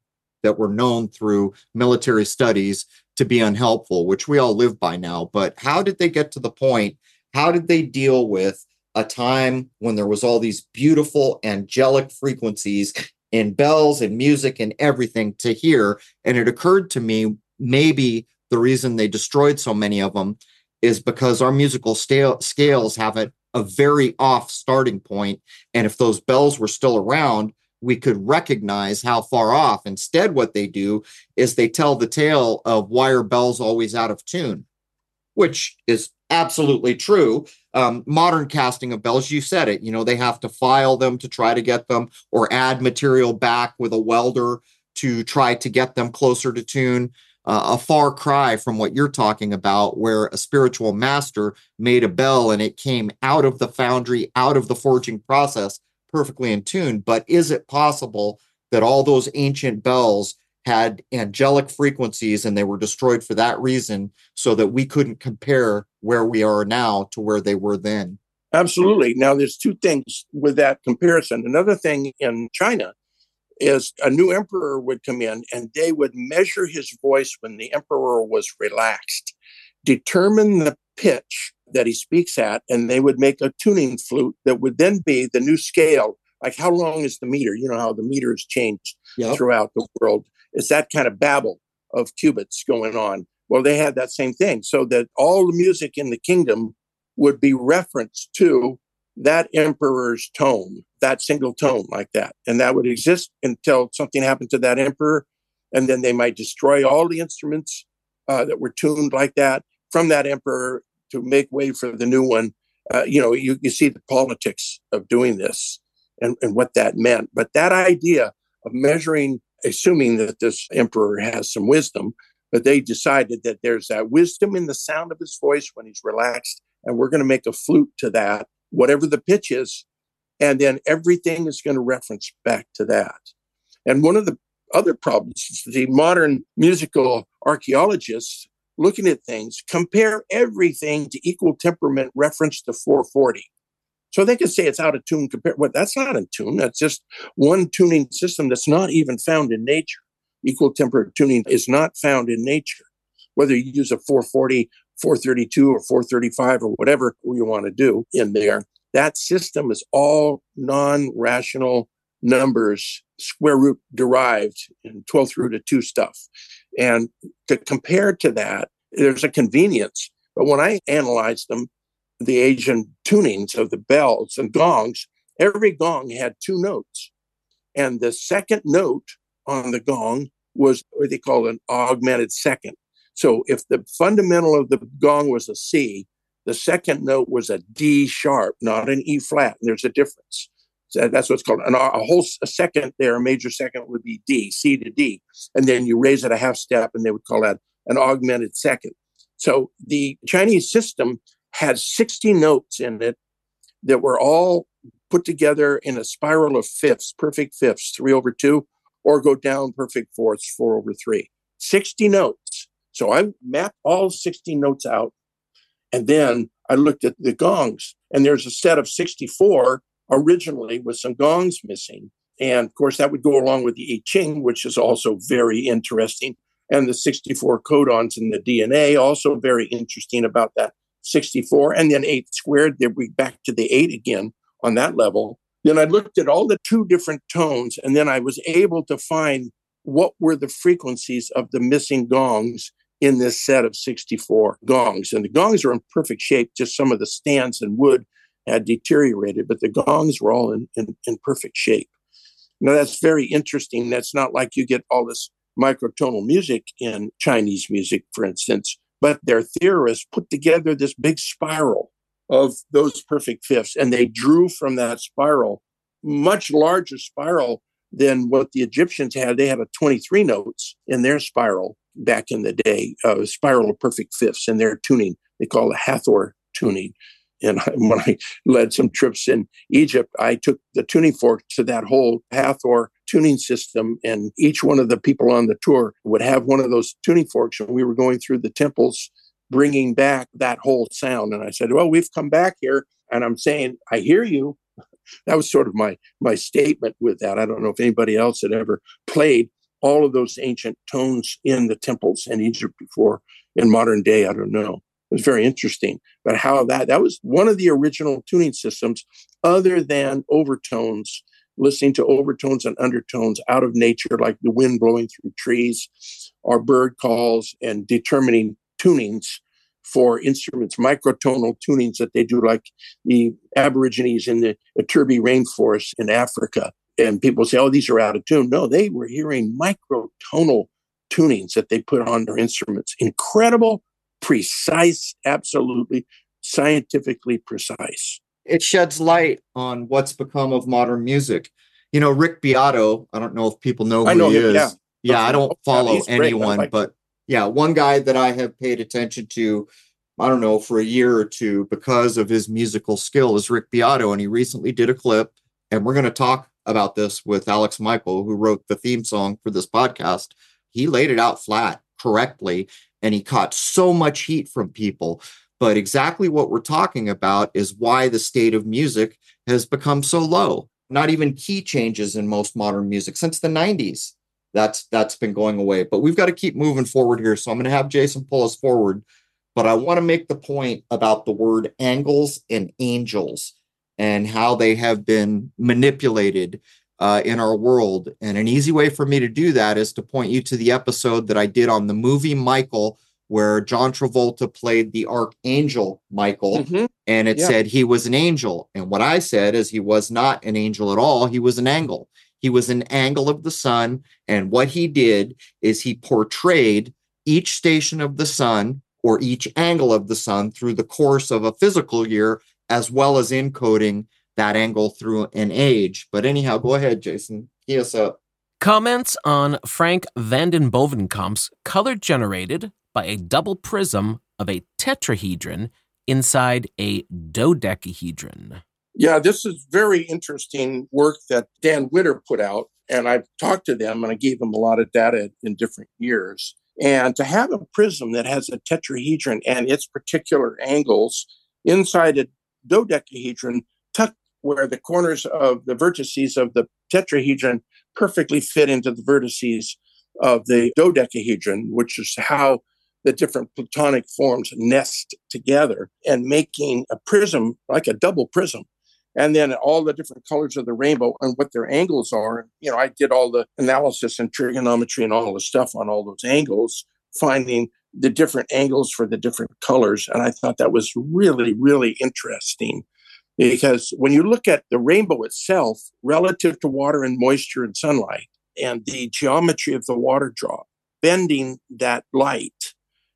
known through military studies to be unhelpful, which we all live by now. But how did they get to the point? How did they deal with a time when there was all these beautiful angelic frequencies in bells and music and everything to hear? And it occurred to me, maybe the reason they destroyed so many of them is because our musical scales have a very off starting point. And if those bells were still around, we could recognize how far off. Instead, what they do is they tell the tale of why are bells always out of tune, which is absolutely true. Modern casting of bells, you said it, they have to file them to try to get them, or add material back with a welder to try to get them closer to tune. A far cry from what you're talking about, where a spiritual master made a bell and it came out of the foundry, out of the forging process, perfectly in tune. But is it possible that all those ancient bells had angelic frequencies and they were destroyed for that reason, so that we couldn't compare where we are now to where they were then? Absolutely. Now, there's two things with that comparison. Another thing in China is a new emperor would come in and they would measure his voice when the emperor was relaxed, determine the pitch that he speaks at, and they would make a tuning flute that would then be the new scale. Like, how long is the meter? You know how the meter has changed throughout the world. It's that kind of babble of qubits going on. Well, they had that same thing, so that all the music in the kingdom would be referenced to that emperor's tone, that single tone like that. And that would exist until something happened to that emperor. And then they might destroy all the instruments that were tuned like that from that emperor to make way for the new one. You see the politics of doing this and what that meant. But that idea of measuring, assuming that this emperor has some wisdom, but they decided that there's that wisdom in the sound of his voice when he's relaxed, and we're going to make a flute to that, whatever the pitch is, and then everything is going to reference back to that. And one of the other problems is the modern musical archaeologists looking at things compare everything to equal temperament reference to 440. So they can say it's out of tune compared. Well, that's not in tune. That's just one tuning system that's not even found in nature. Equal temperament tuning is not found in nature. Whether you use a 440, 432, or 435, or whatever you want to do in there, that system is all non-rational numbers, square root derived, and 12th root of 2 stuff. And to compare to that, there's a convenience. But when I analyzed them, the Asian tunings of the bells and gongs, every gong had 2 notes. And the second note on the gong was what they call an augmented second. So if the fundamental of the gong was a C, the second note was a D sharp, not an E flat. And there's a difference. So that's what's called a second there. A major second would be D, C to D. And then you raise it a half step, and they would call that an augmented second. So the Chinese system had 60 notes in it that were all put together in a spiral of fifths, perfect fifths, 3/2, or go down perfect fourths, 4/3. 60 notes. So I mapped all 60 notes out. And then I looked at the gongs, and there's a set of 64 originally with some gongs missing. And of course, that would go along with the I Ching, which is also very interesting. And the 64 codons in the DNA, also very interesting about that 64. And then 8 squared, then we back to the 8 again on that level. Then I looked at all the 2 different tones, and then I was able to find what were the frequencies of the missing gongs in this set of 64 gongs. And the gongs are in perfect shape, just some of the stands and wood had deteriorated, but the gongs were all in perfect shape. Now, that's very interesting. That's not like you get all this microtonal music in Chinese music, for instance, but their theorists put together this big spiral of those perfect fifths, and they drew from that spiral, much larger spiral than what the Egyptians had. They had a 23 notes in their spiral back in the day, a spiral of perfect fifths in their tuning. They call it Hathor tuning. And when I led some trips in Egypt, I took the tuning fork to that whole Hathor tuning system, and each one of the people on the tour would have one of those tuning forks, and we were going through the temples, bringing back that whole sound. And I said, well, we've come back here, and I'm saying, I hear you. That was sort of my statement with that. I don't know if anybody else had ever played all of those ancient tones in the temples in Egypt before. In modern day, I don't know. It was very interesting. But how that was one of the original tuning systems, other than overtones, listening to overtones and undertones out of nature, like the wind blowing through trees or bird calls, and determining tunings for instruments, microtonal tunings that they do, like the Aborigines in the Turbi rainforest in Africa. And people say, oh, these are out of tune. No, they were hearing microtonal tunings that they put on their instruments. Incredible, precise, absolutely scientifically precise. It sheds light on what's become of modern music. You know, Rick Beato, I don't know if people know who he is. Yeah, I don't follow anyone, but yeah, one guy that I have paid attention to, I don't know, for a year or two because of his musical skill is Rick Beato. And he recently did a clip, and we're going to talk about this with Alex Michael, who wrote the theme song for this podcast. He laid it out flat correctly, and he caught so much heat from people. But exactly what we're talking about is why the state of music has become so low. Not even key changes in most modern music since the 90s. That's been going away. But we've got to keep moving forward here. So I'm going to have Jason pull us forward. But I want to make the point about the word angles and angels and how they have been manipulated in our world. And an easy way for me to do that is to point you to the episode that I did on the movie Michael, where John Travolta played the archangel Michael, and it said he was an angel. And what I said is he was not an angel at all. He was an angle. He was an angle of the sun. And what he did is he portrayed each station of the sun or each angle of the sun through the course of a physical year, as well as encoding that angle through an age. But anyhow, go ahead, Jason. Key us up. Comments on Frank van den Bovenkamp's color generated by a double prism of a tetrahedron inside a dodecahedron. Yeah, this is very interesting work that Dan Witter put out. And I've talked to them, and I gave them a lot of data in different years. And to have a prism that has a tetrahedron and its particular angles inside a dodecahedron, tucked where the corners of the vertices of the tetrahedron perfectly fit into the vertices of the dodecahedron, which is how the different platonic forms nest together, and making a prism, like a double prism. And then all the different colors of the rainbow and what their angles are. You know, I did all the analysis and trigonometry and all the stuff on all those angles, finding the different angles for the different colors. And I thought that was really, really interesting, because when you look at the rainbow itself relative to water and moisture and sunlight and the geometry of the water drop, bending that light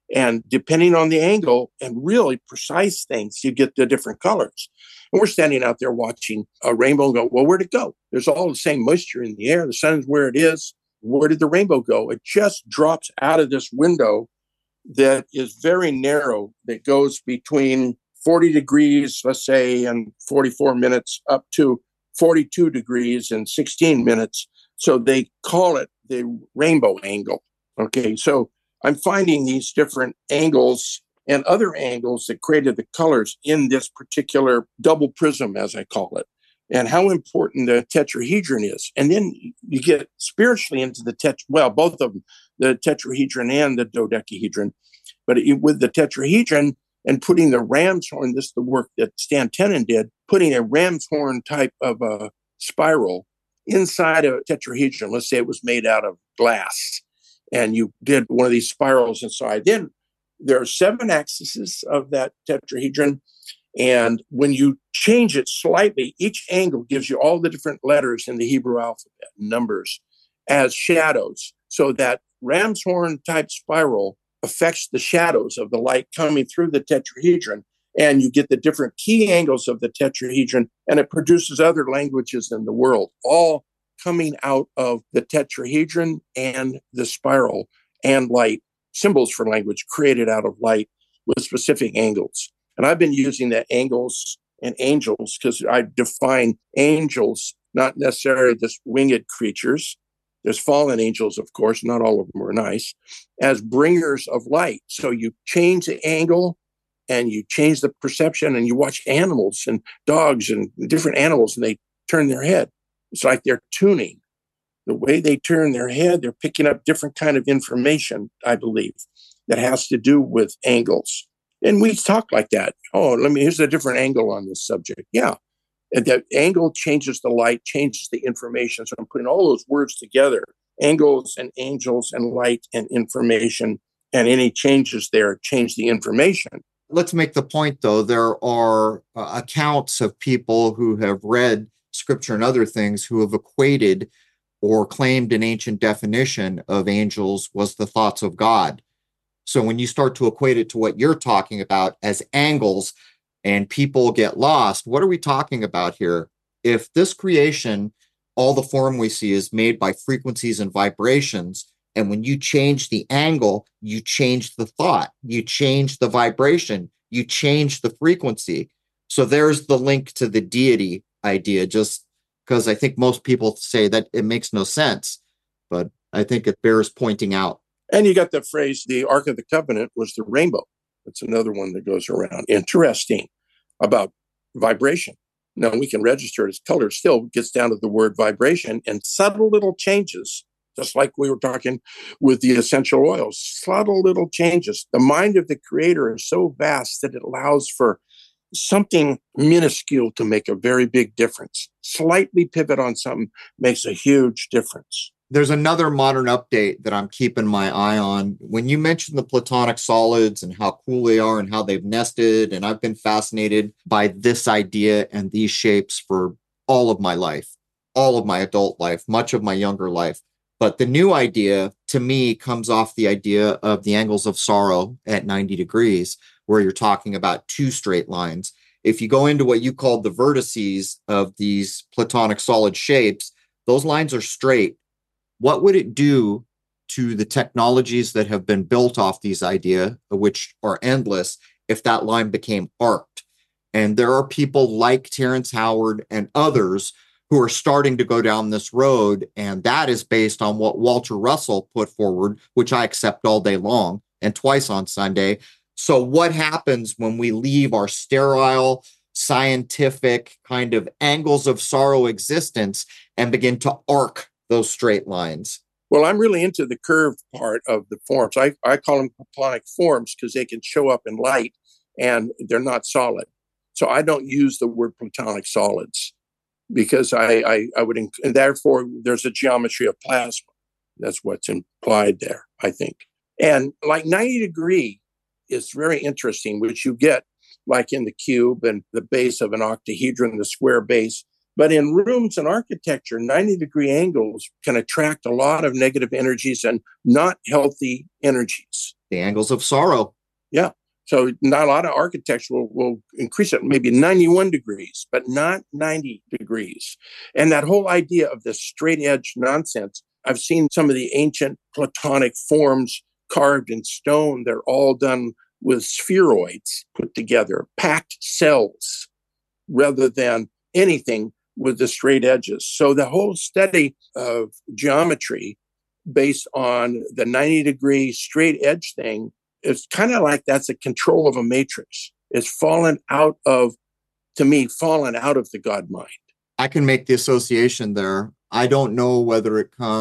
And depending on the angle and really precise things, you get the different colors. And we're standing out there watching a rainbow and go, well, where'd it go? There's all the same moisture in the air. The sun's where it is. Where did the rainbow go? It just drops out of this window that is very narrow, that goes between 40 degrees, let's say, and 44 minutes up to 42 degrees and 16 minutes. So they call it the rainbow angle. Okay, so I'm finding these different angles and other angles that created the colors in this particular double prism, as I call it, and how important the tetrahedron is. And then you get spiritually into both of them, the tetrahedron and the dodecahedron. But with the tetrahedron and putting the ram's horn, this is the work that Stan Tenen did, putting a ram's horn type of a spiral inside a tetrahedron. Let's say it was made out of glass, and you did one of these spirals inside. Then there are 7 axes of that tetrahedron. And when you change it slightly, each angle gives you all the different letters in the Hebrew alphabet, numbers, as shadows. So that ram's horn type spiral affects the shadows of the light coming through the tetrahedron. And you get the different key angles of the tetrahedron, and it produces other languages in the world, all coming out of the tetrahedron and the spiral and light, symbols for language created out of light with specific angles. And I've been using the angles and angels because I define angels, not necessarily just winged creatures. There's fallen angels, of course, not all of them are nice, as bringers of light. So you change the angle and you change the perception, and you watch animals and dogs and different animals, and they turn their head. It's like they're tuning. The way they turn their head, they're picking up different kind of information, I believe, that has to do with angles. And we talk like that. Oh, here's a different angle on this subject. Yeah. And that angle changes the light, changes the information. So I'm putting all those words together, angles and angels and light and information, and any changes there change the information. Let's make the point, though. There are accounts of people who have read scripture and other things who have equated or claimed an ancient definition of angels was the thoughts of God. So when you start to equate it to what you're talking about as angles and people get lost, what are we talking about here? If this creation, all the form we see is made by frequencies and vibrations, and when you change the angle, you change the thought, you change the vibration, you change the frequency. So there's the link to the deity idea, just because I think most people say that it makes no sense, but I think it bears pointing out. And you got the phrase, the Ark of the Covenant was the rainbow. That's another one that goes around. Interesting about vibration. Now we can register it as color, still gets down to the word vibration and subtle little changes, just like we were talking with the essential oils, subtle little changes. The mind of the creator is so vast that it allows for something minuscule to make a very big difference. Slightly pivot on something makes a huge difference. There's another modern update that I'm keeping my eye on. When you mentioned the platonic solids and how cool they are and how they've nested, and I've been fascinated by this idea and these shapes for all of my life, all of my adult life, much of my younger life. But the new idea to me comes off the idea of the angles of sorrow at 90 degrees, where you're talking about 2 straight lines. If you go into what you called the vertices of these platonic solid shapes, those lines are straight. What would it do to the technologies that have been built off these ideas, which are endless, if that line became arced? And there are people like Terrence Howard and others who are starting to go down this road, and that is based on what Walter Russell put forward, which I accept all day long and twice on Sunday. So what happens when we leave our sterile, scientific kind of angles of sorrow existence and begin to arc those straight lines? Well, I'm really into the curved part of the forms. I call them platonic forms because they can show up in light and they're not solid. So I don't use the word platonic solids because I would, and therefore there's a geometry of plasma. That's what's implied there, I think. And like 90 degree is very interesting, which you get like in the cube and the base of an octahedron, the square base. But in rooms and architecture, 90 degree angles can attract a lot of negative energies and not healthy energies. The angles of sorrow. Yeah. So not a lot of architecture will increase it maybe 91 degrees, but not 90 degrees. And that whole idea of the straight edge nonsense, I've seen some of the ancient Platonic forms carved in stone. They're all done with spheroids put together, packed cells, rather than anything with the straight edges. So the whole study of geometry based on the 90-degree straight edge thing, it's kind of like that's a control of a matrix. It's fallen out of the God mind. I can make the association there. I don't know whether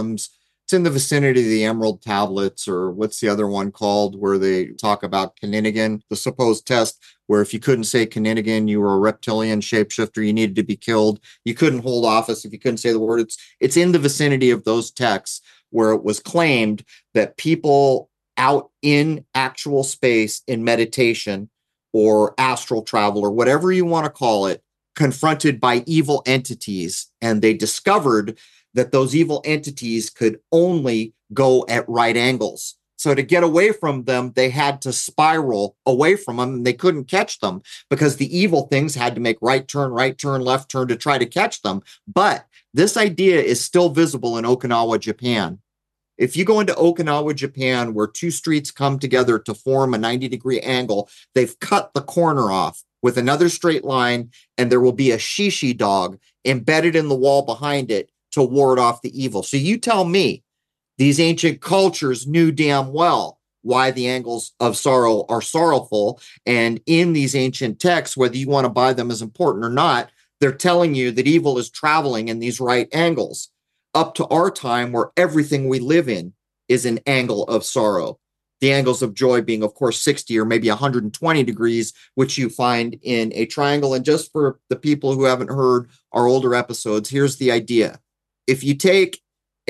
it's in the vicinity of the Emerald Tablets, or what's the other one called, where they talk about Knigan, the supposed test where if you couldn't say Knigan, you were a reptilian shapeshifter, you needed to be killed. You couldn't hold office if you couldn't say the word. It's in the vicinity of those texts where it was claimed that people out in actual space in meditation or astral travel or whatever you want to call it, confronted by evil entities, and they discovered that those evil entities could only go at right angles. So to get away from them, they had to spiral away from them, and they couldn't catch them because the evil things had to make right turn, left turn to try to catch them. But this idea is still visible in Okinawa, Japan. If you go into Okinawa, Japan, where two streets come together to form a 90-degree angle, they've cut the corner off with another straight line, and there will be a shishi dog embedded in the wall behind it to ward off the evil. So you tell me, these ancient cultures knew damn well why the angles of sorrow are sorrowful. And in these ancient texts, whether you want to buy them as important or not, they're telling you that evil is traveling in these right angles up to our time, where everything we live in is an angle of sorrow. The angles of joy being, of course, 60 or maybe 120 degrees, which you find in a triangle. And just for the people who haven't heard our older episodes, here's the idea. If you take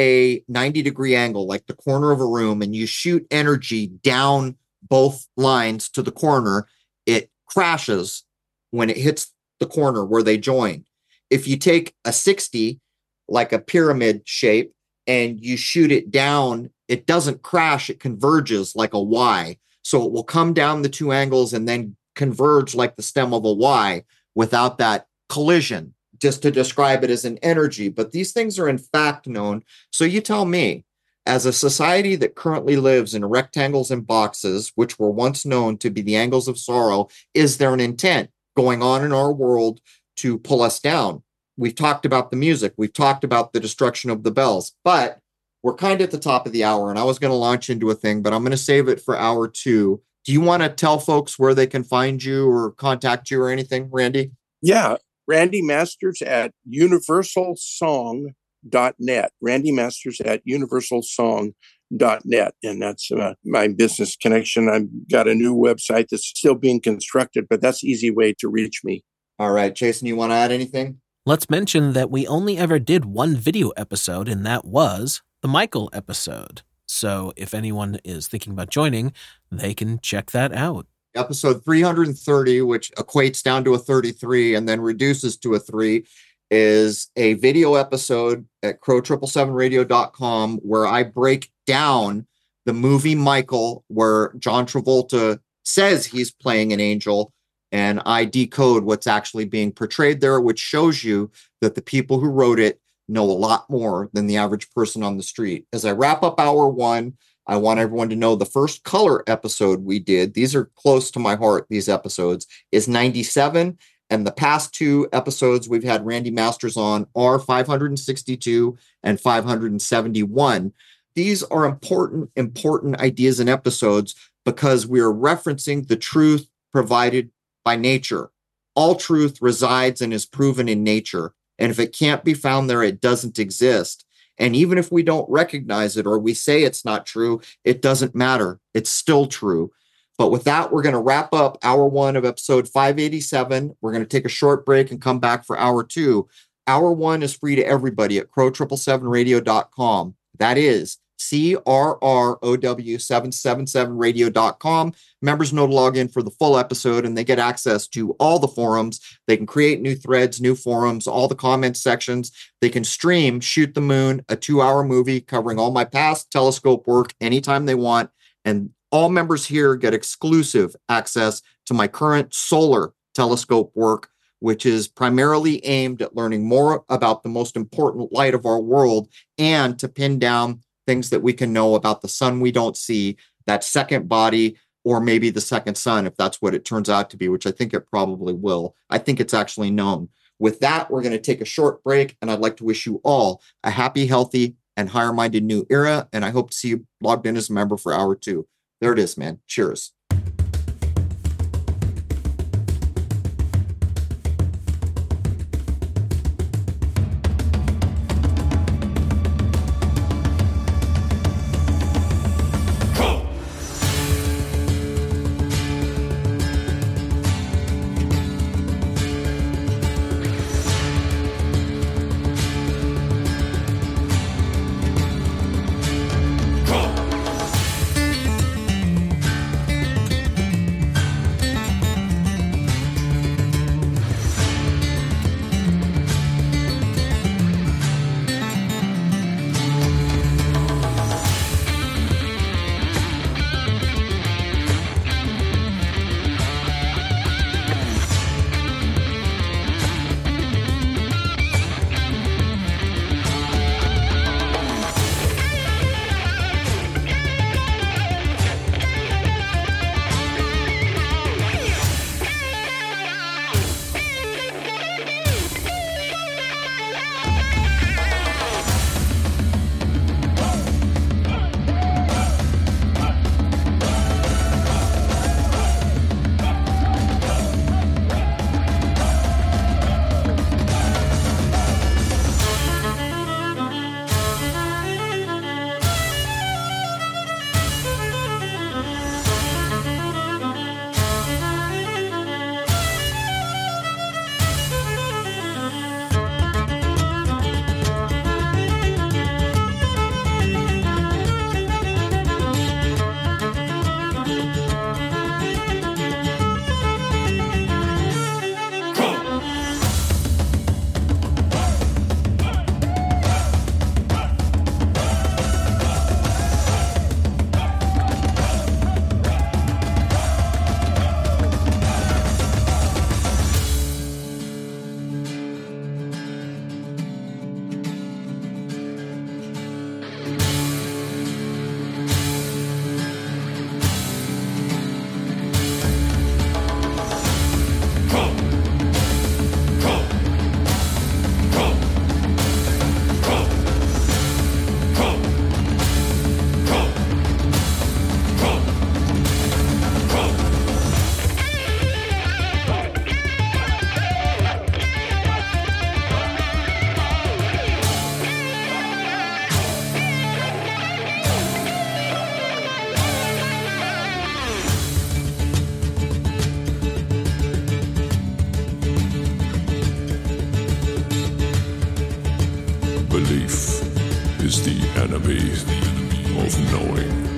a 90-degree angle, like the corner of a room, and you shoot energy down both lines to the corner, it crashes when it hits the corner where they join. If you take a 60, like a pyramid shape, and you shoot it down, it doesn't crash, it converges like a Y. So it will come down the two angles and then converge like the stem of a Y without that collision, just to describe it as an energy. But these things are in fact known. So you tell me, as a society that currently lives in rectangles and boxes, which were once known to be the angles of sorrow, is there an intent going on in our world to pull us down? We've talked about the music. We've talked about the destruction of the bells, but we're kind of at the top of the hour, and I was going to launch into a thing, but I'm going to save it for hour 2. Do you want to tell folks where they can find you or contact you or anything, Randy? Yeah. Randy Masters at universalsong.net. Randy Masters at universalsong.net. And that's my business connection. I've got a new website that's still being constructed, but that's an easy way to reach me. All right. Jason, you want to add anything? Let's mention that we only ever did one video episode, and that was the Michael episode. So if anyone is thinking about joining, they can check that out. Episode 330, which equates down to a 33 and then reduces to a 3, is a video episode at crow777radio.com where I break down the movie Michael, where John Travolta says he's playing an angel, and I decode what's actually being portrayed there, which shows you that the people who wrote it know a lot more than the average person on the street. As I wrap up hour 1, I want everyone to know the first color episode we did, these are close to my heart, these episodes, is 97. And the past 2 episodes we've had Randy Masters on are 562 and 571. These are important ideas and episodes because we are referencing the truth provided by nature. All truth resides and is proven in nature. And if it can't be found there, it doesn't exist. And even if we don't recognize it or we say it's not true, it doesn't matter. It's still true. But with that, we're going to wrap up hour 1 of episode 587. We're going to take a short break and come back for hour 2. Hour 1 is free to everybody at crow777radio.com. That is CRROW777radio.com. Members know to log in for the full episode, and they get access to all the forums. They can create new threads, new forums, all the comment sections. They can stream Shoot the Moon, a 2-hour movie covering all my past telescope work anytime they want. And All members here get exclusive access to my current solar telescope work, which is primarily aimed at learning more about the most important light of our world and to pin down things that we can know about the sun we don't see, that second body, or maybe the second sun, if that's what it turns out to be, which I think it probably will. I think it's actually known. With that, we're going to take a short break, and I'd like to wish you all a happy, healthy, and higher-minded new era, and I hope to see you logged in as a member for hour 2. There it is, man. Cheers. Belief is the enemy of knowing.